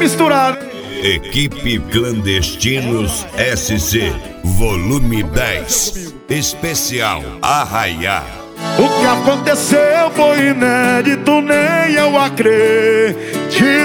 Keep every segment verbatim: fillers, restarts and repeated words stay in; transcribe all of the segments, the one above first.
misturado. Equipe Clandestinos S C, volume dez, especial Arraiá. O que aconteceu foi inédito, nem eu acreditei.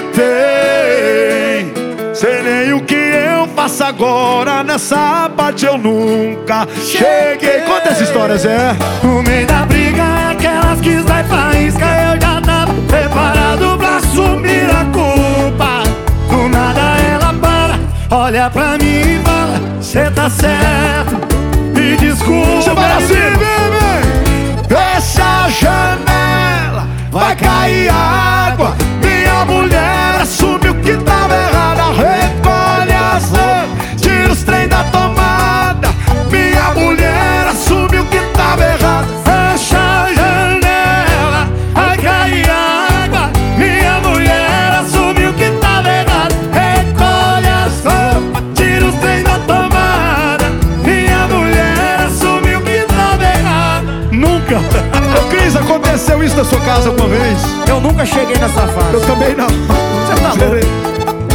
Sei nem o que eu faço agora, nessa parte eu nunca cheguei. Conta essa história, Zé. No meio da briga, aquelas que sai faísca, eu já tava preparado pra assumir a culpa. Do nada ela para, olha pra mim e fala: cê tá certo, me desculpa. Você vai assim, bebê. Fecha a janela, vai cair água. Minha mulher assume o que tava errado. Recolhe as roupas, tira os trem da tomada. Minha mulher assume o que tava errado. Fecha a janela, vai cair água. Minha mulher assume o que tava errado. Recolhe as roupas, tira os trem da tomada. Minha mulher assume o que tava errado. Nunca. Ô Cris, aconteceu isso na sua casa alguma vez? Eu nunca cheguei nessa fase. Eu também não. Você tá louco?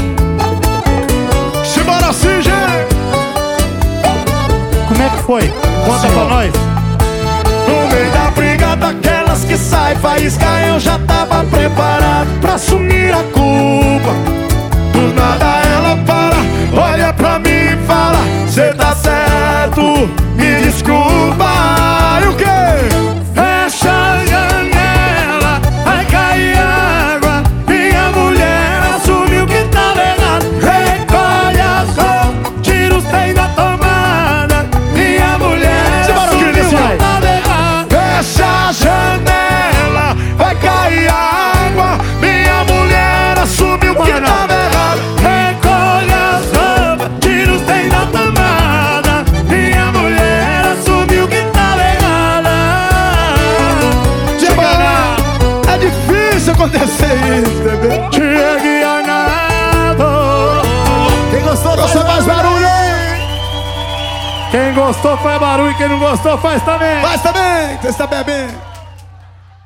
Simbora assim, gente. Como é que foi? Conta pra nós. No meio da briga daquelas que sai faísca, eu já tava preparado pra assumir a culpa. Do nada ela para, olha pra mim e fala: cê tá certo, me desculpa. E o quê? Fecha a janela, vai cair água. Minha mulher assume o que tava errado. Recolhe as roupas, tira os trem da tomada. Minha mulher assume o que tava errado. Fecha a janela, vai cair água. Minha mulher assume o que tava errado. Recolhe as roupas, tira os trem da tomada. Minha mulher assume o que tava errado. É difícil acontecer isso, bebê. Chegue Arnaldo. Quem gostou, faz mais barulho aí. Quem gostou faz barulho, quem não gostou faz também. Faz também, você está bebendo.